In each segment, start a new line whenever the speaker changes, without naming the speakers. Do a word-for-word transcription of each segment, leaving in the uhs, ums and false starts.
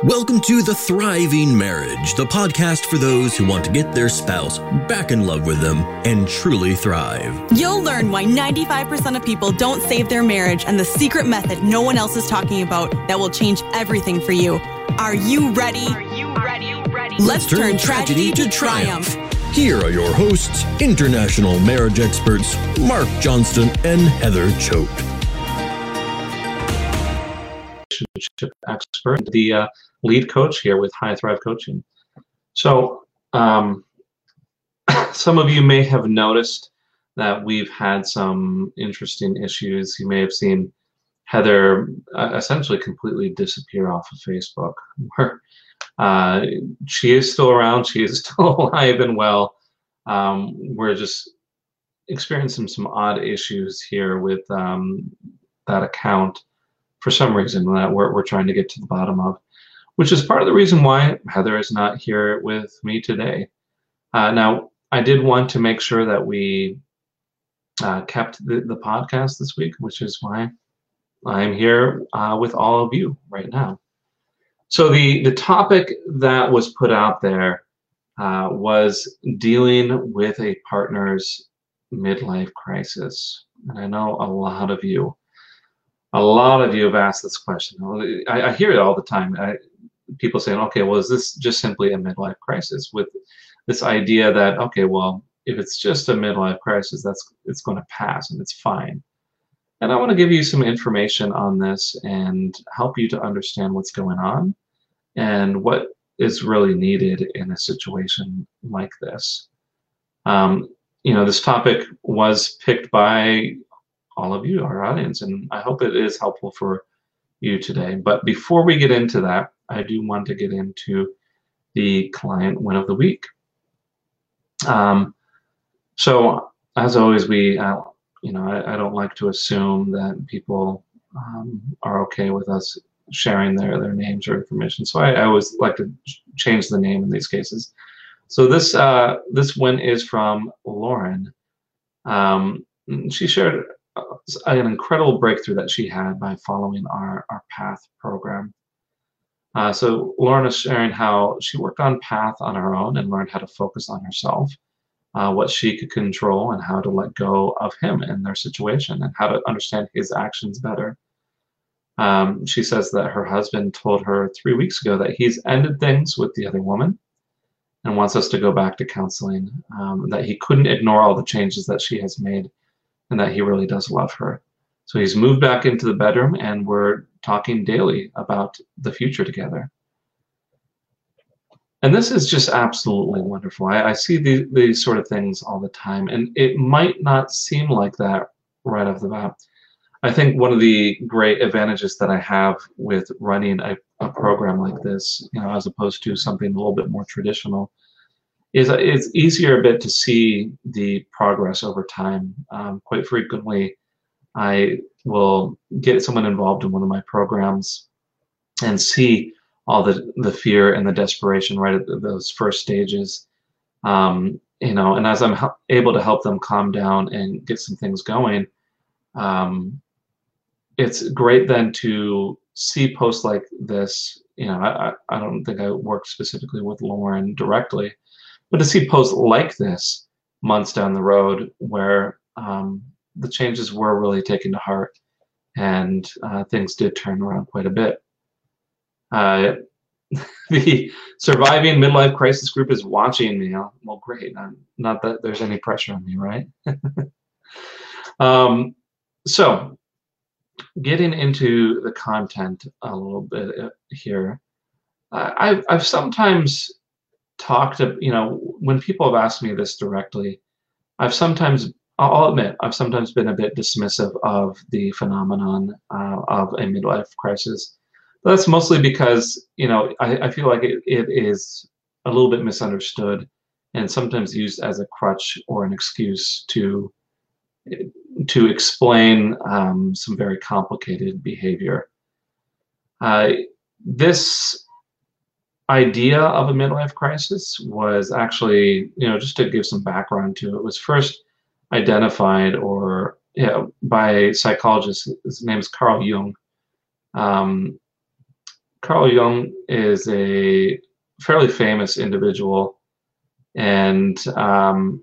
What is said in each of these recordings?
Welcome to The Thriving Marriage, the podcast for those who want to get their spouse back in love with them and truly thrive.
You'll learn why ninety-five percent of people don't save their marriage and the secret method no one else is talking about that will change everything for you. Are you ready? Are you ready? ready? Let's, Let's turn, turn tragedy, tragedy to triumph. triumph. Here are your hosts, international marriage experts Mark Johnston and Heather Choate.
Relationship expert, the uh, lead coach here with High Thrive Coaching. So um, some of you may have noticed that we've had some interesting issues. You may have seen Heather uh, essentially completely disappear off of Facebook. Where, uh, she is still around. She is still alive and well. Um, we're just experiencing some odd issues here with um, that account for some reason that we're, we're trying to get to the bottom of, which is part of the reason why Heather is not here with me today. Uh, now, I did want to make sure that we uh, kept the, the podcast this week, which is why I'm here uh, with all of you right now. So the, the topic that was put out there uh, was dealing with a partner's midlife crisis. And I know a lot of you A lot of you have asked this question. I, I hear it all the time. I, people saying, okay, well, is this just simply a midlife crisis? With this idea that, okay, well, if it's just a midlife crisis, that's it's going to pass and it's fine. And I want to give you some information on this and help you to understand what's going on and what is really needed in a situation like this. Um, you know, this topic was picked by all of you, our audience, and I hope it is helpful for you today. But before we get into that, I do want to get into the client win of the week. Um, so as always, we, uh, you know, I, I don't like to assume that people um, are okay with us sharing their their names or information. So I, I always like to change the name in these cases. So this uh, this win is from Lauren. Um, she shared an incredible breakthrough that she had by following our, our PATH program. Uh, so Lauren is sharing how she worked on PATH on her own and learned how to focus on herself, uh, what she could control, and how to let go of him and their situation, and how to understand his actions better. Um, she says that her husband told her three weeks ago that he's ended things with the other woman and wants us to go back to counseling, um, that he couldn't ignore all the changes that she has made, and that he really does love her. So he's moved back into the bedroom and we're talking daily about the future together. And this is just absolutely wonderful. I, I see the, these sort of things all the time, and it might not seem like that right off the bat. I think one of the great advantages that I have with running a, a program like this, you know, as opposed to something a little bit more traditional, is it's easier a bit to see the progress over time. Um, quite frequently, I will get someone involved in one of my programs and see all the, the fear and the desperation right at those first stages. Um, you know, and as I'm able to help them calm down and get some things going, um, it's great then to see posts like this. You know, I, I don't think I work specifically with Lauren directly, but to see posts like this months down the road where um, the changes were really taken to heart and uh, things did turn around quite a bit. Uh, the Surviving Midlife Crisis group is watching me. Well, great. I'm, not that there's any pressure on me, right? um, so getting into the content a little bit here, uh, I've, I've sometimes talked to, you know, when people have asked me this directly, I've sometimes, I'll admit, I've sometimes been a bit dismissive of the phenomenon uh, of a midlife crisis. But that's mostly because, you know, I, I feel like it, it is a little bit misunderstood and sometimes used as a crutch or an excuse to to explain um, some very complicated behavior. Uh, this idea of a midlife crisis was actually, you know, just to give some background to it, was first identified or you know, by a psychologist. His name is Carl Jung. Um, Carl Jung is a fairly famous individual, and um,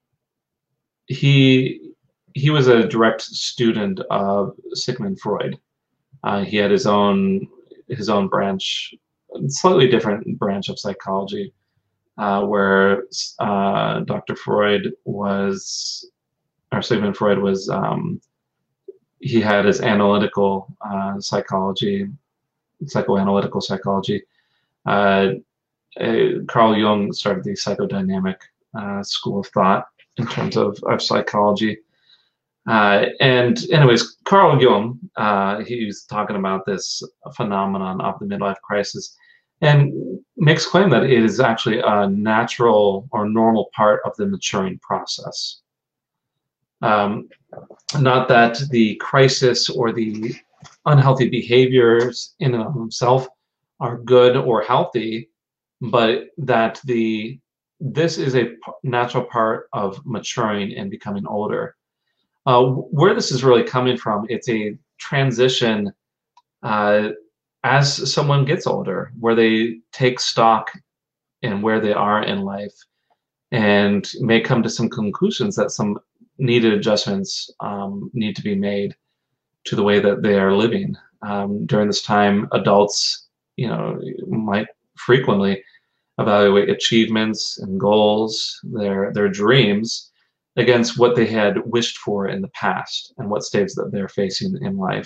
he he was a direct student of Sigmund Freud. Uh, he had his own his own branch, slightly different branch of psychology, uh, where uh, Doctor Freud was, or Sigmund Freud was, um, he had his analytical uh, psychology, psychoanalytical psychology. Uh, uh, Carl Jung started the psychodynamic uh, school of thought in terms of, of psychology. Uh, and anyways, Carl Jung, uh, he's talking about this phenomenon of the midlife crisis and makes claim that it is actually a natural or normal part of the maturing process. Um, not that the crisis or the unhealthy behaviors in and of themselves are good or healthy, but that the this is a natural part of maturing and becoming older. Uh, where this is really coming from, it's a transition uh, as someone gets older, where they take stock in where they are in life and may come to some conclusions that some needed adjustments um, need to be made to the way that they are living. Um, during this time, adults, you know, might frequently evaluate achievements and goals, their their dreams, against what they had wished for in the past and what stages that they're facing in life.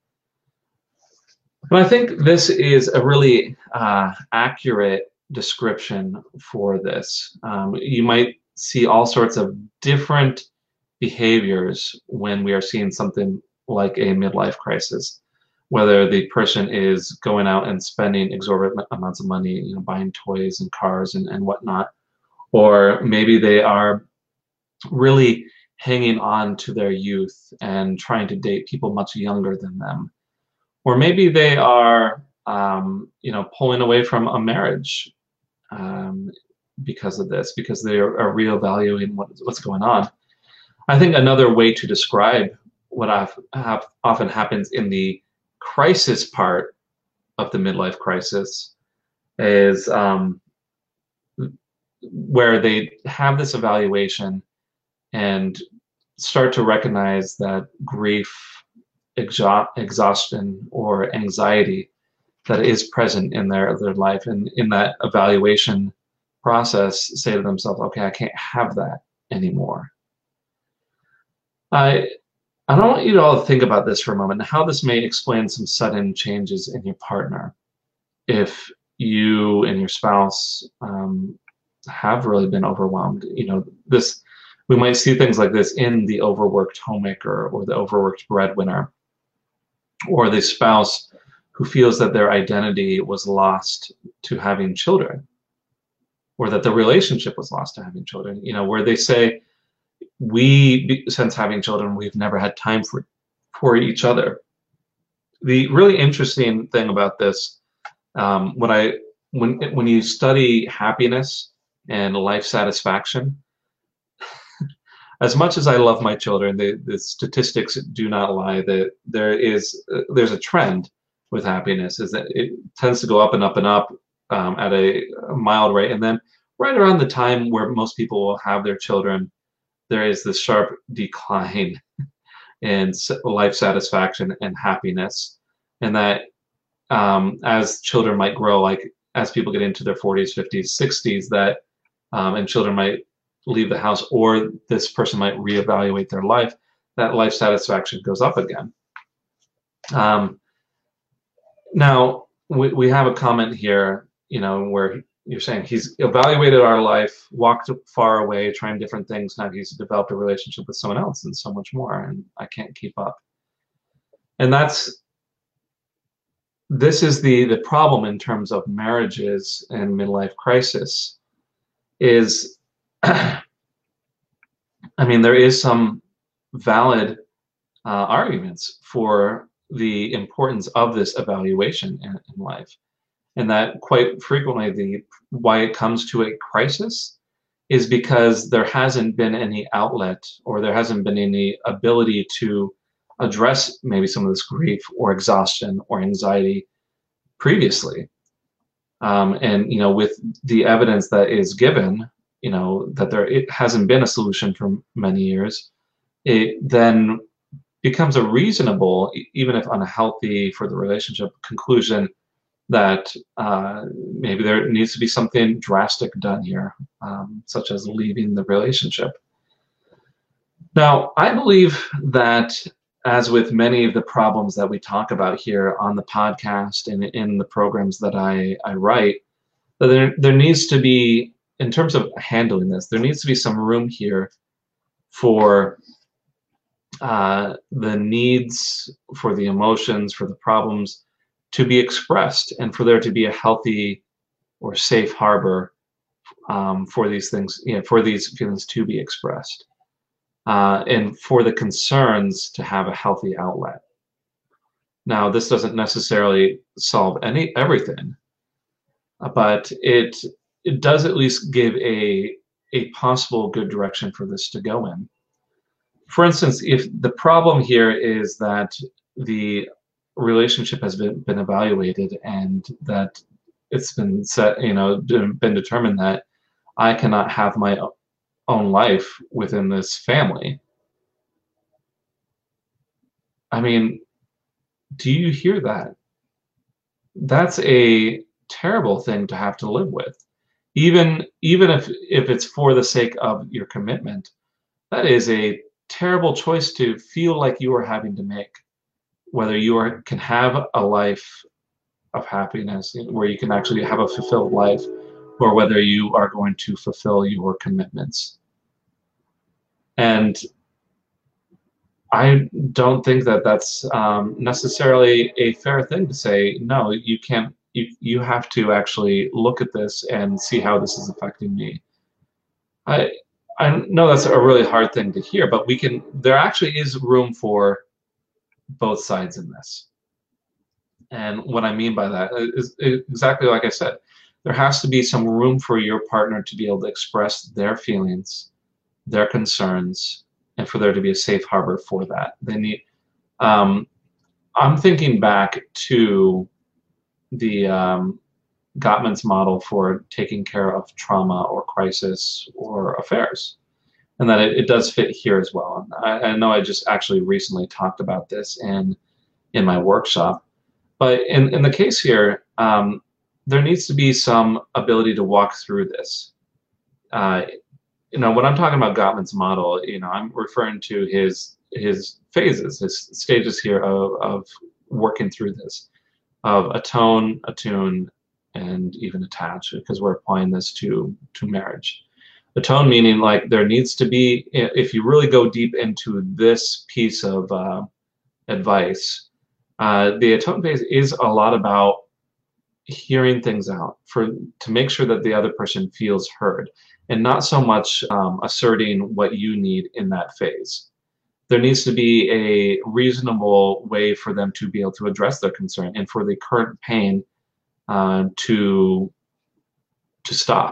But I think this is a really uh, accurate description for this. Um, you might see all sorts of different behaviors when we are seeing something like a midlife crisis, whether the person is going out and spending exorbitant amounts of money, you know, buying toys and cars and, and whatnot, or maybe they are really hanging on to their youth and trying to date people much younger than them. Or maybe they are, um, you know, pulling away from a marriage um, because of this, because they are, are reevaluating what, what's going on. I think another way to describe what I've, have often happens in the crisis part of the midlife crisis is um, where they have this evaluation and start to recognize that grief, exha exhaustion, or anxiety that is present in their, their life. And in that evaluation process, say to themselves, okay, I can't have that anymore. I, I don't want you to all think about this for a moment, how this may explain some sudden changes in your partner. If you and your spouse um, have really been overwhelmed, you know, this, we might see things like this in the overworked homemaker or the overworked breadwinner, or the spouse who feels that their identity was lost to having children, or that the relationship was lost to having children, you know, where they say, we, since having children, we've never had time for, for each other. The really interesting thing about this, um, when I, when, when you study happiness and life satisfaction, as much as I love my children, the, the statistics do not lie that there is, uh, there's a trend with happiness, is that it tends to go up and up and up um, at a, a mild rate. And then right around the time where most people will have their children, there is this sharp decline in life satisfaction and happiness. And that um, as children might grow, like as people get into their forties, fifties, sixties, that um, and children might leave the house, or this person might reevaluate their life, that life satisfaction goes up again. Um, now, we, we have a comment here, you know, where you're saying he's evaluated our life, walked far away, trying different things. Now he's developed a relationship with someone else and so much more, and I can't keep up. And that's, this is the, the problem in terms of marriages and midlife crisis is, I mean, there is some valid uh, arguments for the importance of this evaluation in, in life, and that quite frequently the why it comes to a crisis is because there hasn't been any outlet, or there hasn't been any ability to address maybe some of this grief or exhaustion or anxiety previously. Um, and, you know, with the evidence that is given, you know, that there it hasn't been a solution for many years, it then becomes a reasonable, even if unhealthy for the relationship, conclusion that uh, maybe there needs to be something drastic done here, um, such as leaving the relationship. Now, I believe that, as with many of the problems that we talk about here on the podcast and in the programs that I, I write, that there, there needs to be, in terms of handling this, there needs to be some room here for uh, the needs, for the emotions, for the problems to be expressed, and for there to be a healthy or safe harbor um, for these things, you know, for these feelings to be expressed. Uh, and for the concerns to have a healthy outlet. Now, this doesn't necessarily solve any everything, but it it does at least give a a possible good direction for this to go in. For instance, if the problem here is that the relationship has been, been evaluated and that it's been set, you know, been determined that I cannot have my own life within this family. I mean, do you hear that? That's a terrible thing to have to live with. Even even if if it's for the sake of your commitment, that is a terrible choice to feel like you are having to make. Whether you are, can have a life of happiness where you can actually have a fulfilled life, or whether you are going to fulfill your commitments. And I don't think that that's um, necessarily a fair thing to say, no, you can't, you, you have to actually look at this and see how this is affecting me. I, I know that's a really hard thing to hear, but we can, there actually is room for both sides in this. And what I mean by that is exactly like I said, there has to be some room for your partner to be able to express their feelings, their concerns, and for there to be a safe harbor for that. They need. Um, I'm thinking back to the um, Gottman's model for taking care of trauma or crisis or affairs, and that it, it does fit here as well. I, I know I just actually recently talked about this in in my workshop, but in in the case here, um, there needs to be some ability to walk through this. Uh, You know, when I'm talking about Gottman's model, you know, I'm referring to his his phases, his stages here of, of working through this, of atone, attune, and even attach, because we're applying this to to marriage. Atone meaning like there needs to be, if you really go deep into this piece of uh, advice, uh, the atone phase is a lot about hearing things out for to make sure that the other person feels heard, and not so much um, asserting what you need in that phase. There needs to be a reasonable way for them to be able to address their concern and for the current pain uh, to to stop.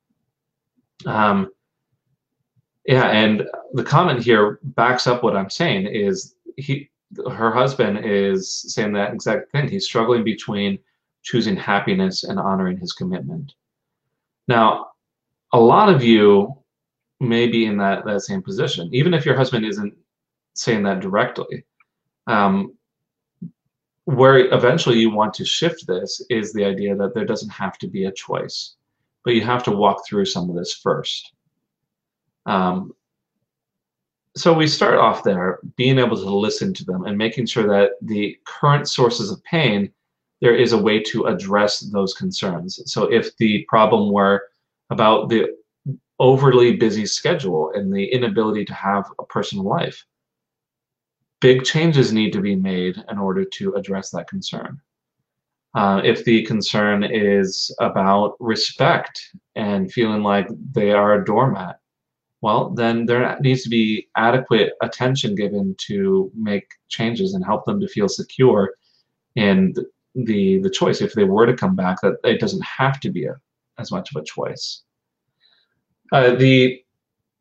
Um, yeah, and the comment here backs up what I'm saying. Is he, her husband is saying that exact thing. He's struggling between choosing happiness and honoring his commitment. Now, a lot of you may be in that, that same position, even if your husband isn't saying that directly. Um, where eventually you want to shift this is the idea that there doesn't have to be a choice, but you have to walk through some of this first. Um, so we start off there, being able to listen to them and making sure that the current sources of pain, there is a way to address those concerns. So if the problem were about the overly busy schedule and the inability to have a personal life, big changes need to be made in order to address that concern. Uh, if the concern is about respect and feeling like they are a doormat, well, then there needs to be adequate attention given to make changes and help them to feel secure in the the choice. If they were to come back, that it doesn't have to be a, as much of a choice. Uh, the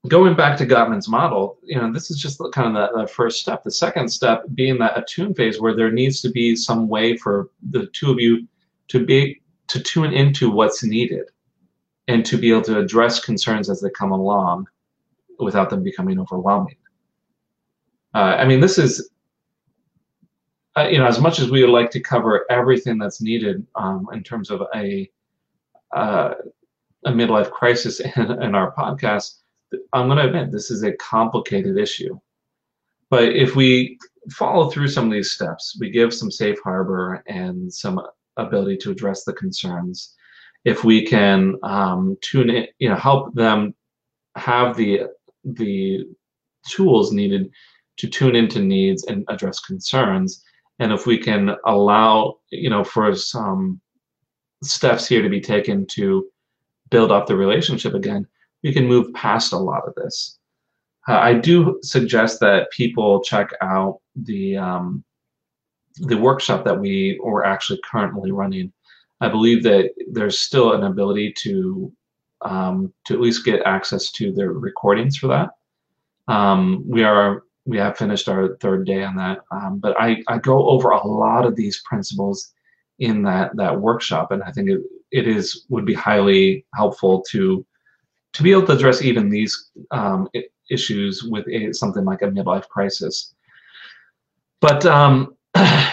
going back to Gottman's model, you know, this is just kind of the, the first step. The second step being that attune phase, where there needs to be some way for the two of you to be to tune into what's needed and to be able to address concerns as they come along without them becoming overwhelming. Uh, I mean, this is, uh, you know, as much as we would like to cover everything that's needed um, in terms of a uh, a midlife crisis in, in our podcast, I'm going to admit this is a complicated issue. But if we follow through some of these steps, we give some safe harbor and some ability to address the concerns. If we can um, tune in, you know, help them have the the tools needed to tune into needs and address concerns, and if we can allow, you know, for some steps here to be taken to build up the relationship again, we can move past a lot of this. Uh, I do suggest that people check out the um, the workshop that we are actually currently running. I believe that there's still an ability to um, to at least get access to the recordings for that. Um, we are we have finished our third day on that, um, but I, I go over a lot of these principles in that that workshop, and I think it, it is would be highly helpful to to be able to address even these um, issues with a, something like a midlife crisis. But um, th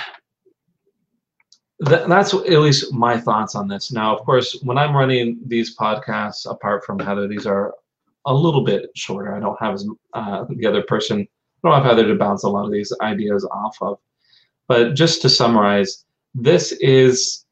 that's at least my thoughts on this. Now, of course, when I'm running these podcasts, apart from Heather, these are a little bit shorter. I don't have as uh, the other person. I don't have Heather to bounce a lot of these ideas off of. But just to summarize, this is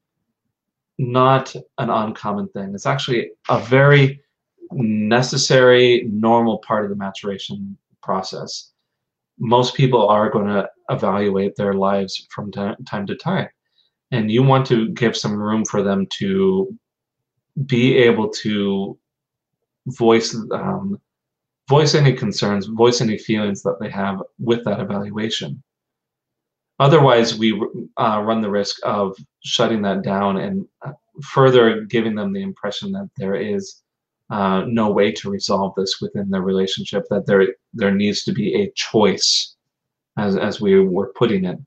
not an uncommon thing. It's actually a very necessary, normal part of the maturation process. Most people are going to evaluate their lives from time to time, and you want to give some room for them to be able to voice um, voice any concerns, voice any feelings that they have with that evaluation. Otherwise, we uh, run the risk of shutting that down and further giving them the impression that there is uh, no way to resolve this within their relationship, that there there needs to be a choice, as, as we were putting it.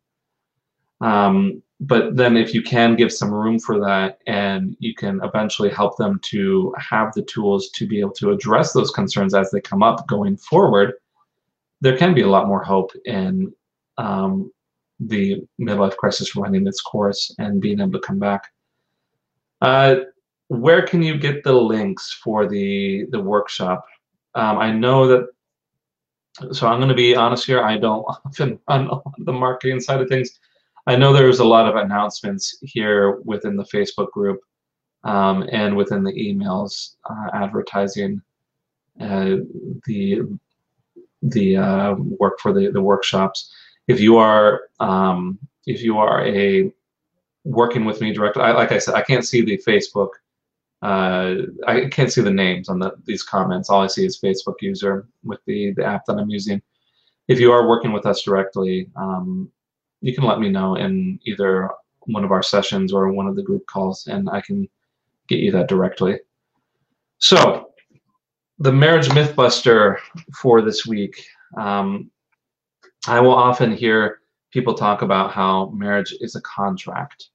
Um, but then if you can give some room for that, and you can eventually help them to have the tools to be able to address those concerns as they come up going forward, there can be a lot more hope in um, the midlife crisis running its course and being able to come back. Uh, where can you get the links for the the workshop? Um, I know that, so I'm going to be honest here, I don't often run the marketing side of things. I know there's a lot of announcements here within the Facebook group um, and within the emails uh, advertising uh, the the uh, work for the the workshops. If you are um, if you are a working with me directly, I, like I said, I can't see the Facebook. Uh, I can't see the names on the, these comments. All I see is Facebook user with the the app that I'm using. If you are working with us directly, um, you can let me know in either one of our sessions or one of the group calls, and I can get you that directly. So, the Marriage Mythbuster for this week. Um, I will often hear people talk about how marriage is a contract.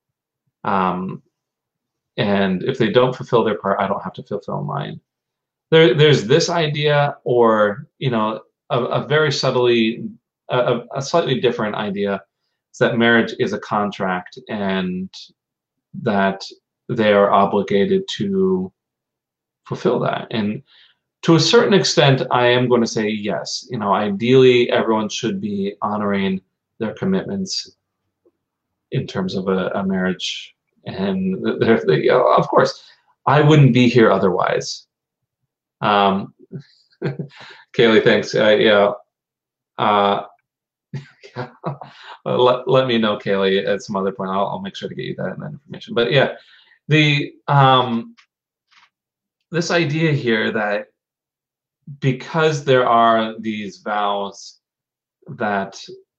Um, and if they don't fulfill their part, I don't have to fulfill mine. There, there's this idea, or, you know, a, a very subtly, a, a slightly different idea, is that marriage is a contract and that they are obligated to fulfill that. And to a certain extent, I am going to say yes. You know, ideally, everyone should be honoring their commitments in terms of a, a marriage. And they, you know, of course, I wouldn't be here otherwise. Um, Kaylee, thanks. Uh, yeah. Uh, yeah. let, let me know, Kaylee, at some other point. I'll, I'll make sure to get you that, that information. But yeah, the um, this idea here that because there are these vows that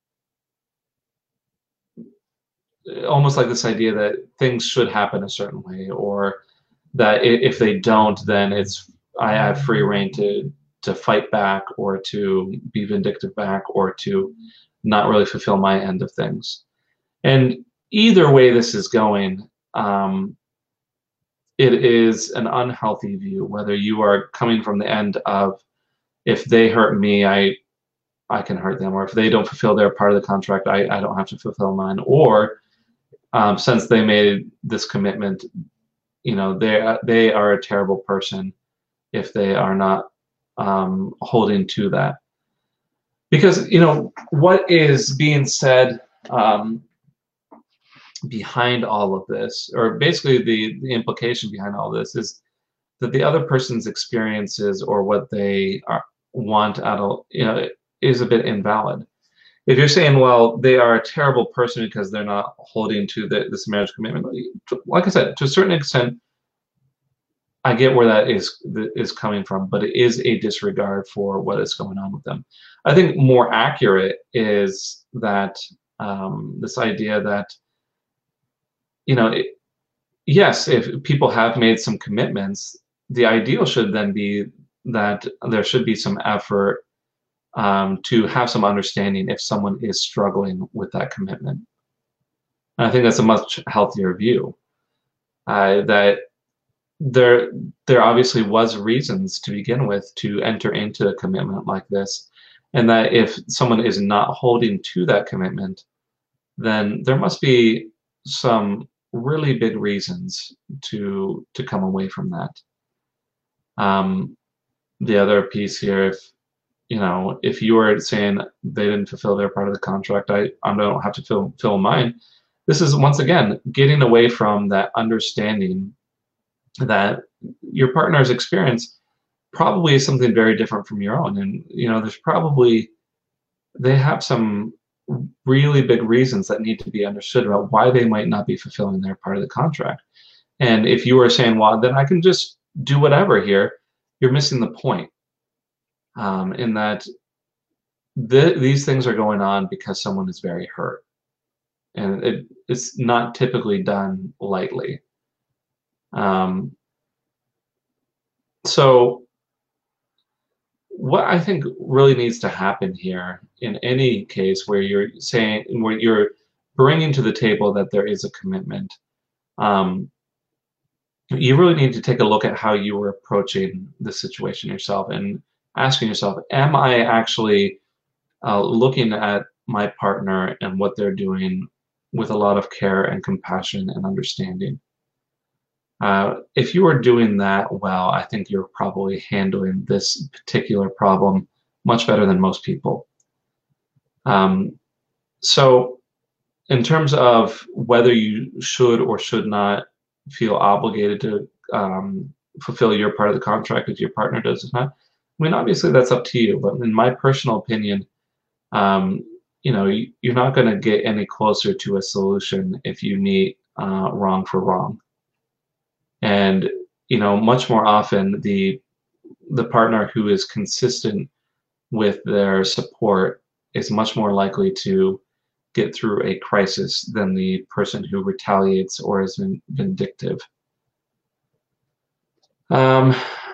almost like this idea that things should happen a certain way, or that if they don't, then it's I have free reign to to fight back or to be vindictive back or to not really fulfill my end of things. And either way this is going, um, it is an unhealthy view, whether you are coming from the end of, if they hurt me, I I can hurt them, or if they don't fulfill their part of the contract, I, I don't have to fulfill mine, or um, since they made this commitment, you know, they they are a terrible person if they are not um, holding to that. Because, you know, what is being said um, behind all of this, or basically the, the implication behind all this, is that the other person's experiences or what they are, want out of, you know, is a bit invalid. If you're saying, well, they are a terrible person because they're not holding to the, this marriage commitment, like I said, to a certain extent, I get where that is is coming from, but it is a disregard for what is going on with them. I think more accurate is that um, this idea that, you know, it, yes, if people have made some commitments, the ideal should then be that there should be some effort um, to have some understanding if someone is struggling with that commitment. And I think that's a much healthier view. Uh, that there, there obviously was reasons to begin with to enter into a commitment like this, and that if someone is not holding to that commitment, then there must be some really big reasons to to come away from that. Um, the other piece here, if you know, if you are saying they didn't fulfill their part of the contract, I I don't have to fulfill mine. This is once again getting away from that understanding that your partner's experience probably is something very different from your own, and you know, there's probably they have some really big reasons that need to be understood about why they might not be fulfilling their part of the contract. And if you are saying, well, then I can just do whatever here, you're missing the point. Um, in that th these things are going on because someone is very hurt, and it, it's not typically done lightly. Um, so what I think really needs to happen here in any case where you're saying, where you're bringing to the table that there is a commitment, um, you really need to take a look at how you are approaching the situation yourself and asking yourself, am I actually uh, looking at my partner and what they're doing with a lot of care and compassion and understanding? Uh, if you are doing that well, I think you're probably handling this particular problem much better than most people. Um, so in terms of whether you should or should not feel obligated to um, fulfill your part of the contract if your partner does not, I mean, obviously that's up to you, but in my personal opinion, um, you know, you're not going to get any closer to a solution if you meet uh, wrong for wrong. And, you know, much more often the the partner who is consistent with their support is much more likely to get through a crisis than the person who retaliates or is vindictive. Um,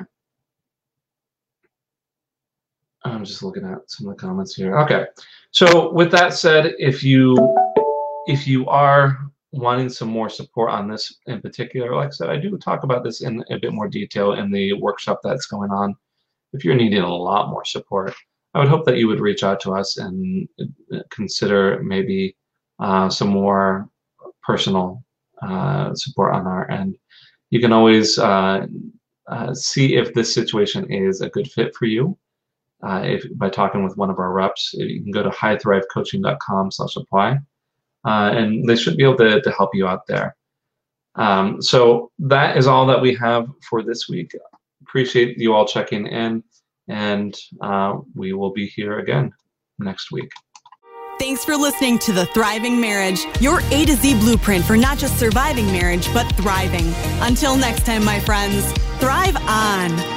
I'm just looking at some of the comments here. Okay, so with that said, if you if you are wanting some more support on this in particular, like I said, I do talk about this in a bit more detail in the workshop that's going on. If you're needing a lot more support, I would hope that you would reach out to us and consider maybe uh, some more personal uh, support on our end. You can always uh, uh, see if this situation is a good fit for you uh, if by talking with one of our reps. You can go to high thrive coaching dot com slash apply. Uh, and they should be able to, to help you out there. Um, so that is all that we have for this week. Appreciate you all checking in, and uh, we will be here again next week.
Thanks for listening to The Thriving Marriage, your A to Z blueprint for not just surviving marriage, but thriving. Until next time, my friends, thrive on.